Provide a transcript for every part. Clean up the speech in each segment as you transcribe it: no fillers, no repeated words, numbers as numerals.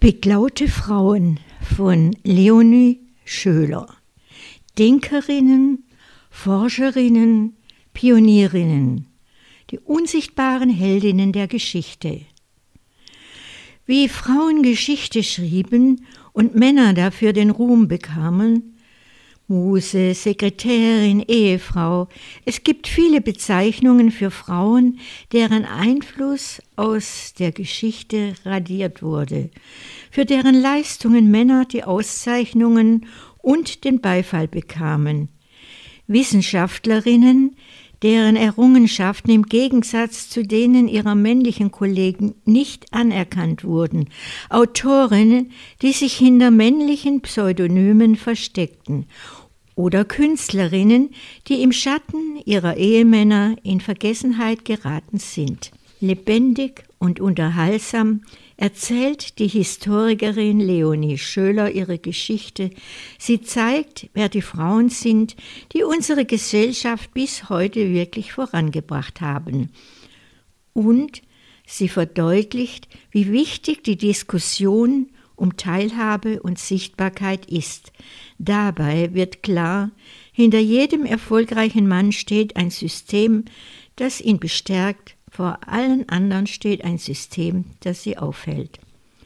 Beklaute Frauen von Leonie Schöler. Denkerinnen, Forscherinnen, Pionierinnen, die unsichtbaren Heldinnen der Geschichte. Wie Frauen Geschichte schrieben und Männer dafür den Ruhm bekamen, Muse, Sekretärin, Ehefrau. Es gibt viele Bezeichnungen für Frauen, deren Einfluss aus der Geschichte radiert wurde, für deren Leistungen Männer die Auszeichnungen und den Beifall bekamen. Wissenschaftlerinnen, deren Errungenschaften im Gegensatz zu denen ihrer männlichen Kollegen nicht anerkannt wurden, Autorinnen, die sich hinter männlichen Pseudonymen versteckten, oder Künstlerinnen, die im Schatten ihrer Ehemänner in Vergessenheit geraten sind. Lebendig und unterhaltsam erzählt die Historikerin Leonie Schöler ihre Geschichte. Sie zeigt, wer die Frauen sind, die unsere Gesellschaft bis heute wirklich vorangebracht haben. Und sie verdeutlicht, wie wichtig die Diskussion um Teilhabe und Sichtbarkeit ist. Dabei wird klar, hinter jedem erfolgreichen Mann steht ein System, das ihn bestärkt. Vor allen anderen steht ein System, das sie aufhält.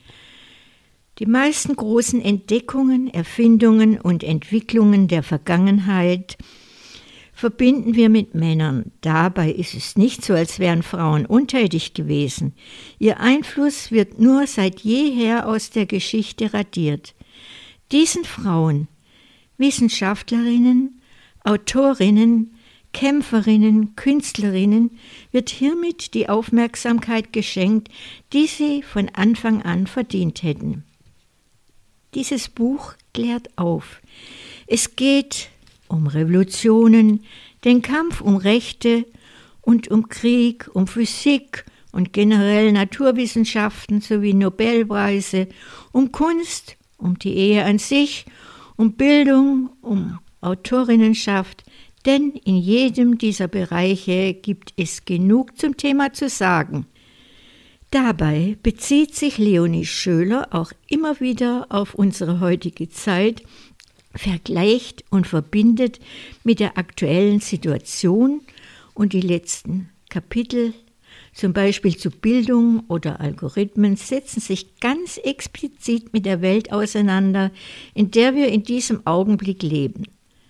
Die meisten großen Entdeckungen, Erfindungen und Entwicklungen der Vergangenheit verbinden wir mit Männern. Dabei ist es nicht so, als wären Frauen untätig gewesen. Ihr Einfluss wird nur seit jeher aus der Geschichte radiert. Diesen Frauen, Wissenschaftlerinnen, Autorinnen, Kämpferinnen, Künstlerinnen wird hiermit die Aufmerksamkeit geschenkt, die sie von Anfang an verdient hätten. Dieses Buch klärt auf. Es geht um Revolutionen, den Kampf um Rechte und um Krieg, um Physik und generell Naturwissenschaften sowie Nobelpreise, um Kunst, um die Ehe an sich, um Bildung, um Autorinnenschaft, denn in jedem dieser Bereiche gibt es genug zum Thema zu sagen. Dabei bezieht sich Leonie Schöler auch immer wieder auf unsere heutige Zeit, vergleicht und verbindet mit der aktuellen Situation und die letzten Kapitel, zum Beispiel zu Bildung oder Algorithmen, setzen sich ganz explizit mit der Welt auseinander, in der wir in diesem Augenblick leben.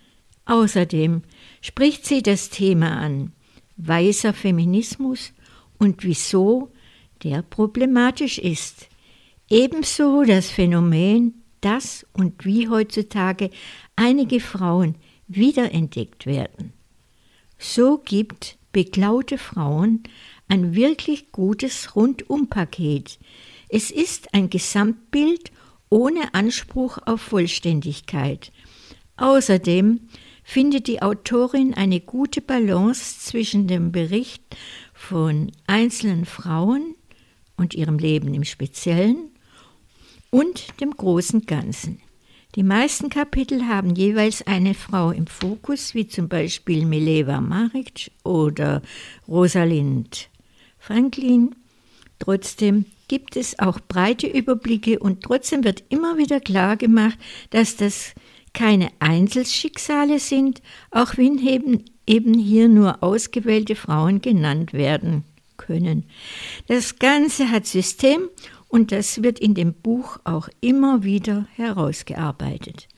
Außerdem spricht sie das Thema an, weißer Feminismus und wieso der problematisch ist. Ebenso das Phänomen, dass und wie heutzutage einige Frauen wiederentdeckt werden. So gibt Beklaute Frauen ein wirklich gutes Rundumpaket. Es ist ein Gesamtbild ohne Anspruch auf Vollständigkeit. Außerdem findet die Autorin eine gute Balance zwischen dem Bericht von einzelnen Frauen und ihrem Leben im Speziellen und dem großen Ganzen. Die meisten Kapitel haben jeweils eine Frau im Fokus, wie zum Beispiel Mileva Marić oder Rosalind Franklin. Trotzdem gibt es auch breite Überblicke und trotzdem wird immer wieder klar gemacht, dass das keine Einzelschicksale sind, auch wenn eben hier nur ausgewählte Frauen genannt werden können. Das Ganze hat System und das wird in dem Buch auch immer wieder herausgearbeitet.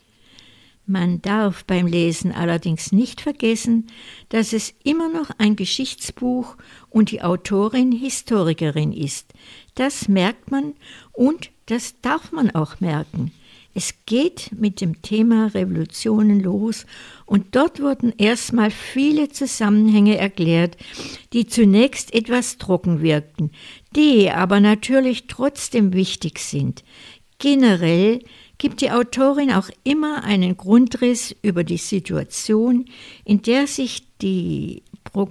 Man darf beim Lesen allerdings nicht vergessen, dass es immer noch ein Geschichtsbuch und die Autorin Historikerin ist. Das merkt man und das darf man auch merken. Es geht mit dem Thema Revolutionen los und dort wurden erstmal viele Zusammenhänge erklärt, die zunächst etwas trocken wirkten, die aber natürlich trotzdem wichtig sind. Generell gibt die Autorin auch immer einen Grundriss über die Situation, in der sich die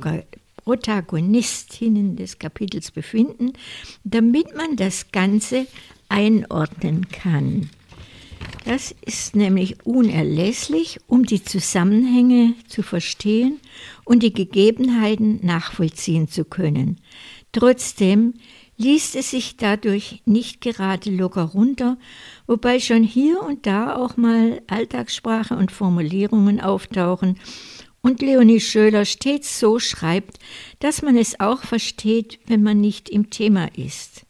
Protagonistinnen des Kapitels befinden, damit man das Ganze einordnen kann. Das ist nämlich unerlässlich, um die Zusammenhänge zu verstehen und die Gegebenheiten nachvollziehen zu können. Trotzdem liest es sich dadurch nicht gerade locker runter, wobei schon hier und da auch mal Alltagssprache und Formulierungen auftauchen und Leonie Schöler stets so schreibt, dass man es auch versteht, wenn man nicht im Thema ist.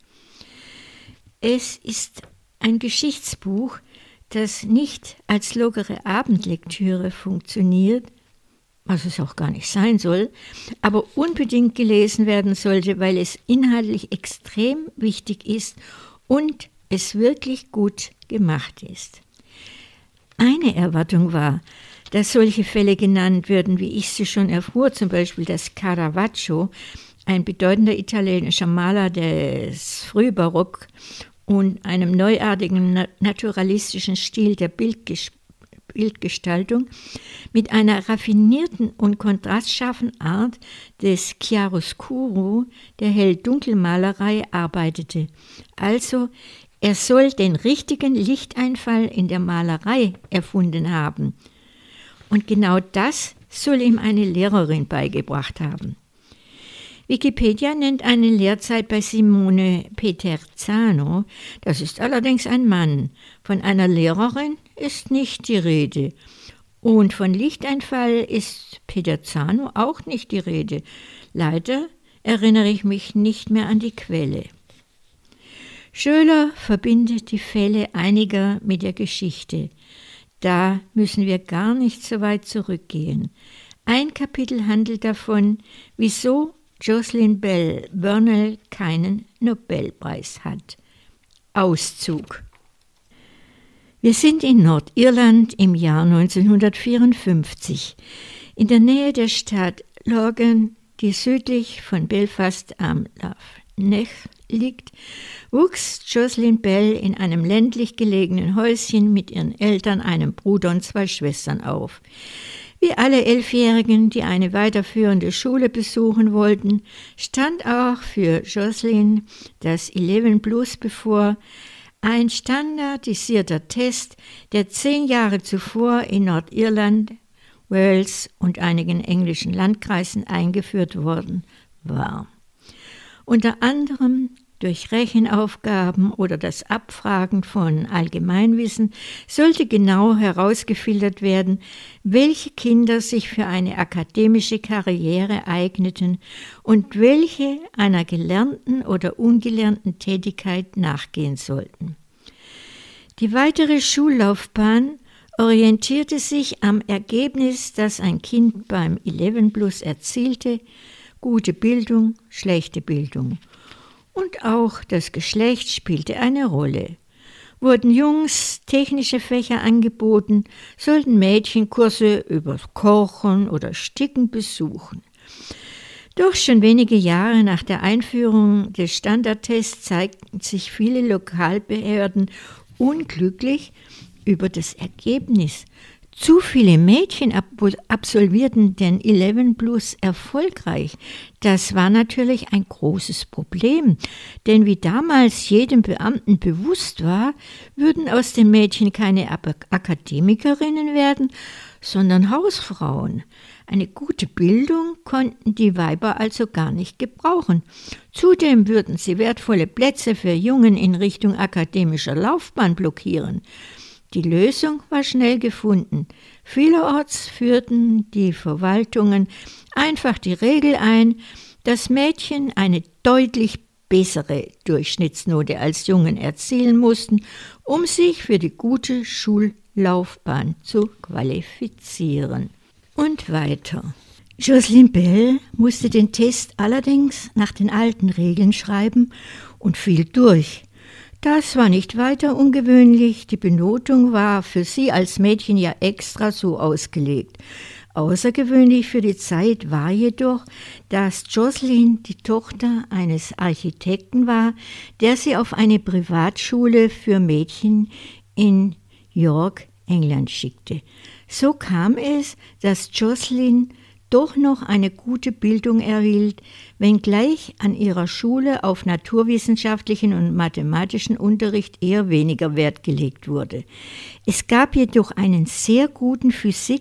Es ist ein Geschichtsbuch, das nicht als lockere Abendlektüre funktioniert, was es auch gar nicht sein soll, aber unbedingt gelesen werden sollte, weil es inhaltlich extrem wichtig ist und es wirklich gut gemacht ist. Eine Erwartung war, dass solche Fälle genannt würden, wie ich sie schon erfuhr, zum Beispiel das Caravaggio, ein bedeutender italienischer Maler des Frühbarock und einem neuartigen naturalistischen Stil der Bildgestaltung, mit einer raffinierten und kontrastscharfen Art des Chiaroscuro, der Hell-Dunkel-Malerei, arbeitete. Also, er soll den richtigen Lichteinfall in der Malerei erfunden haben. Und genau das soll ihm eine Lehrerin beigebracht haben. Wikipedia nennt eine Lehrzeit bei Simone Peterzano, das ist allerdings ein Mann. Von einer Lehrerin ist nicht die Rede. Und von Lichteinfall ist Peterzano auch nicht die Rede. Leider erinnere ich mich nicht mehr an die Quelle. Schöler verbindet die Fälle einiger mit der Geschichte. Da müssen wir gar nicht so weit zurückgehen. Ein Kapitel handelt davon, wieso Jocelyn Bell Burnell keinen Nobelpreis hat. Auszug. Wir sind in Nordirland im Jahr 1954, in der Nähe der Stadt Logan, die südlich von Belfast am Lough Neagh liegt, wuchs Jocelyn Bell in einem ländlich gelegenen Häuschen mit ihren Eltern, einem Bruder und 2 Schwestern auf. Wie alle 11-Jährigen, die eine weiterführende Schule besuchen wollten, stand auch für Jocelyn das 11 Plus bevor, ein standardisierter Test, der 10 Jahre zuvor in Nordirland, Wales und einigen englischen Landkreisen eingeführt worden war. Unter anderem durch Rechenaufgaben oder das Abfragen von Allgemeinwissen sollte genau herausgefiltert werden, welche Kinder sich für eine akademische Karriere eigneten und welche einer gelernten oder ungelernten Tätigkeit nachgehen sollten. Die weitere Schullaufbahn orientierte sich am Ergebnis, das ein Kind beim 11 Plus erzielte: gute Bildung, schlechte Bildung. Und auch das Geschlecht spielte eine Rolle. Wurden Jungs technische Fächer angeboten, sollten Mädchen Kurse über Kochen oder Sticken besuchen. Doch schon wenige Jahre nach der Einführung des Standardtests zeigten sich viele Lokalbehörden unglücklich über das Ergebnis. Zu viele Mädchen absolvierten den 11 Plus erfolgreich. Das war natürlich ein großes Problem, denn wie damals jedem Beamten bewusst war, würden aus den Mädchen keine Akademikerinnen werden, sondern Hausfrauen. Eine gute Bildung konnten die Weiber also gar nicht gebrauchen. Zudem würden sie wertvolle Plätze für Jungen in Richtung akademischer Laufbahn blockieren. Die Lösung war schnell gefunden. Vielerorts führten die Verwaltungen einfach die Regel ein, dass Mädchen eine deutlich bessere Durchschnittsnote als Jungen erzielen mussten, um sich für die gute Schullaufbahn zu qualifizieren. Und weiter. Jocelyn Bell musste den Test allerdings nach den alten Regeln schreiben und fiel durch. Das war nicht weiter ungewöhnlich, die Benotung war für sie als Mädchen ja extra so ausgelegt. Außergewöhnlich für die Zeit war jedoch, dass Jocelyn die Tochter eines Architekten war, der sie auf eine Privatschule für Mädchen in York, England schickte. So kam es, dass Jocelyn doch noch eine gute Bildung erhielt, wenngleich an ihrer Schule auf naturwissenschaftlichen und mathematischen Unterricht eher weniger Wert gelegt wurde. Es gab jedoch einen sehr guten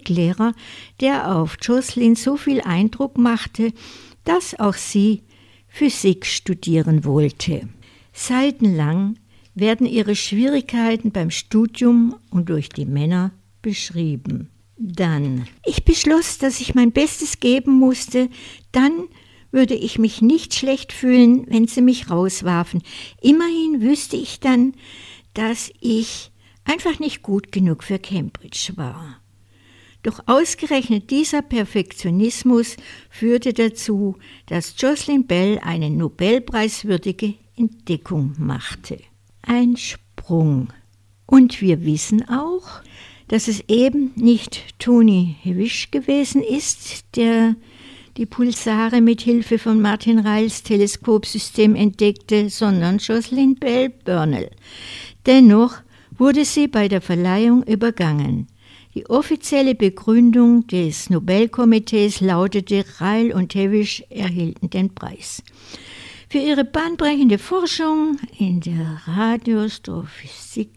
Physiklehrer, der auf Jocelyn so viel Eindruck machte, dass auch sie Physik studieren wollte. Seitenlang werden ihre Schwierigkeiten beim Studium und durch die Männer beschrieben. Dann: Ich beschloss, dass ich mein Bestes geben musste, dann würde ich mich nicht schlecht fühlen, wenn sie mich rauswarfen. Immerhin wüsste ich dann, dass ich einfach nicht gut genug für Cambridge war. Doch ausgerechnet dieser Perfektionismus führte dazu, dass Jocelyn Bell eine nobelpreiswürdige Entdeckung machte. Ein Sprung. Und wir wissen auch, dass es eben nicht Tony Hewish gewesen ist, der die Pulsare mit Hilfe von Martin Reils Teleskopsystem entdeckte, sondern Jocelyn Bell Burnell. Dennoch wurde sie bei der Verleihung übergangen. Die offizielle Begründung des Nobelkomitees lautete, Reil und Hewish erhielten den Preis. Für ihre bahnbrechende Forschung in der Radioastrophysik,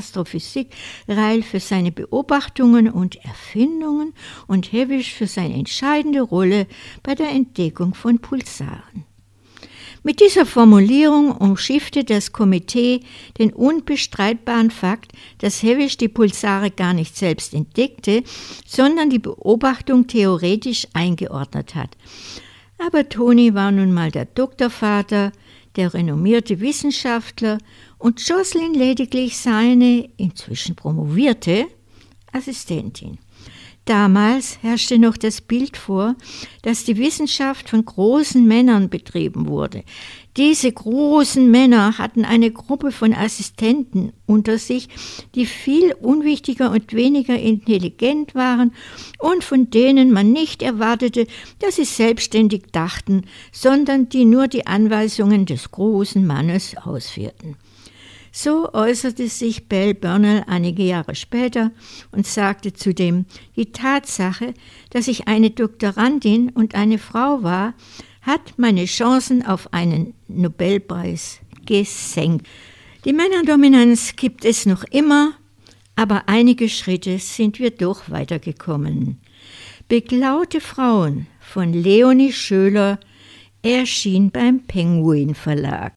Reil für seine Beobachtungen und Erfindungen und Hewish für seine entscheidende Rolle bei der Entdeckung von Pulsaren. Mit dieser Formulierung umschiffte das Komitee den unbestreitbaren Fakt, dass Hewish die Pulsare gar nicht selbst entdeckte, sondern die Beobachtung theoretisch eingeordnet hat. Aber Tony war nun mal der Doktorvater, der renommierte Wissenschaftler und Jocelyn lediglich seine, inzwischen promovierte, Assistentin. Damals herrschte noch das Bild vor, dass die Wissenschaft von großen Männern betrieben wurde. Diese großen Männer hatten eine Gruppe von Assistenten unter sich, die viel unwichtiger und weniger intelligent waren und von denen man nicht erwartete, dass sie selbstständig dachten, sondern die nur die Anweisungen des großen Mannes ausführten. So äußerte sich Bell Burnell einige Jahre später und sagte zudem, die Tatsache, dass ich eine Doktorandin und eine Frau war, hat meine Chancen auf einen Nobelpreis gesenkt. Die Männerdominanz gibt es noch immer, aber einige Schritte sind wir doch weitergekommen. Beglaute Frauen von Leonie Schöler erschien beim Penguin Verlag.